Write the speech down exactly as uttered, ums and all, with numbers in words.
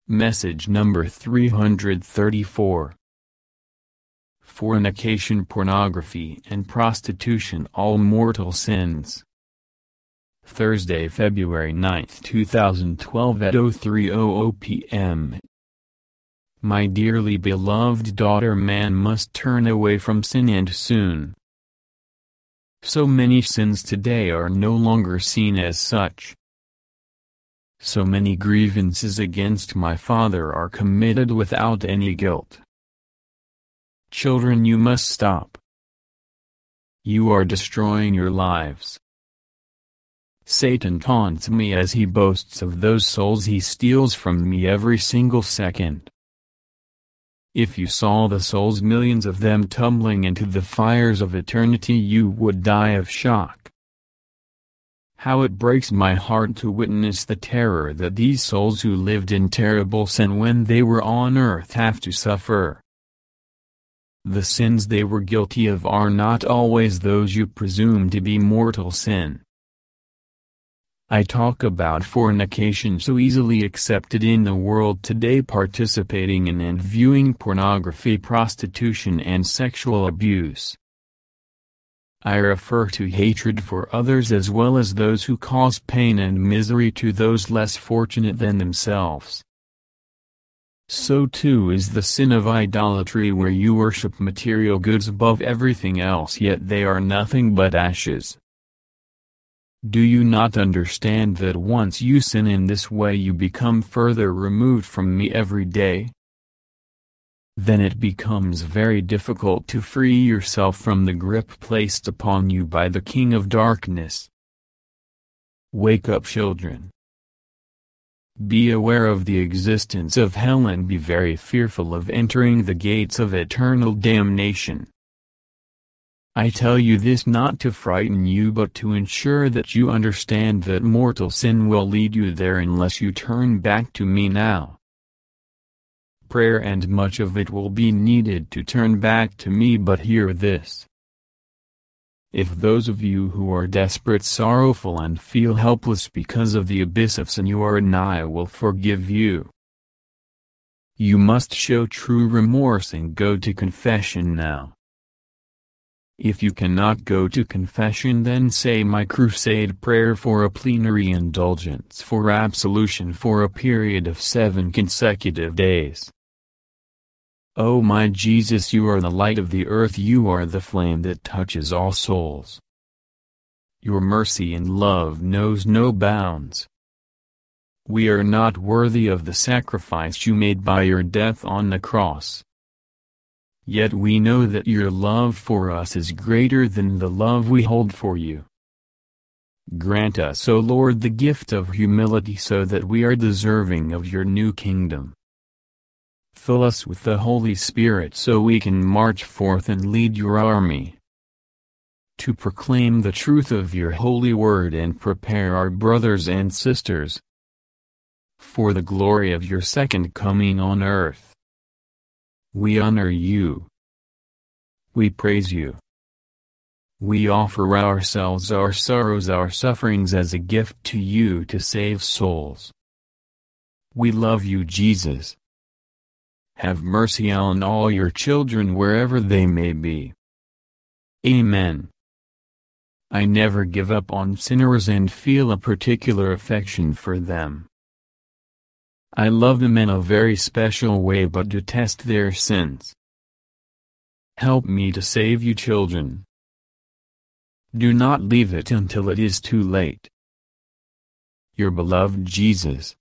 Message number three hundred thirty-four. Fornication, pornography, and prostitution, all mortal sins. Thursday, February ninth, two thousand twelve at oh three hundred p m My dearly beloved daughter, man must turn away from sin, and soon. So many sins today are no longer seen as such. So many grievances against my Father are committed without any guilt. Children, you must stop. You are destroying your lives. Satan taunts me as he boasts of those souls he steals from me every single second. If you saw the souls, millions of them, tumbling into the fires of eternity, you would die of shock. How it breaks my heart to witness the terror that these souls who lived in terrible sin when they were on earth have to suffer. The sins they were guilty of are not always those you presume to be mortal sin. I talk about fornication, so easily accepted in the world today, participating in and viewing pornography, prostitution, and sexual abuse. I refer to hatred for others as well as those who cause pain and misery to those less fortunate than themselves. So too is the sin of idolatry, where you worship material goods above everything else, yet they are nothing but ashes. Do you not understand that once you sin in this way, you become further removed from me every day? Then it becomes very difficult to free yourself from the grip placed upon you by the King of Darkness. Wake up, children. Be aware of the existence of hell and be very fearful of entering the gates of eternal damnation. I tell you this not to frighten you, but to ensure that you understand that mortal sin will lead you there unless you turn back to me now. Prayer and much of it will be needed to turn back to me, but hear this. If those of you who are desperate, sorrowful, and feel helpless because of the abyss of sin you are in, I will forgive you. You must show true remorse and go to confession now. If you cannot go to confession, then say my crusade prayer for a plenary indulgence for absolution for a period of seven consecutive days. O my Jesus, you are the light of the earth, you are the flame that touches all souls. Your mercy and love knows no bounds. We are not worthy of the sacrifice you made by your death on the cross. Yet we know that your love for us is greater than the love we hold for you. Grant us, O Lord, the gift of humility so that we are deserving of your new kingdom. Fill us with the Holy Spirit so we can march forth and lead your army to proclaim the truth of your holy word and prepare our brothers and sisters for the glory of your second coming on earth. We honor you. We praise you. We offer ourselves, our sorrows, our sufferings as a gift to you to save souls. We love you, Jesus. Have mercy on all your children wherever they may be. Amen. I never give up on sinners and feel a particular affection for them. I love them in a very special way but detest their sins. Help me to save you, children. Do not leave it until it is too late. Your beloved Jesus.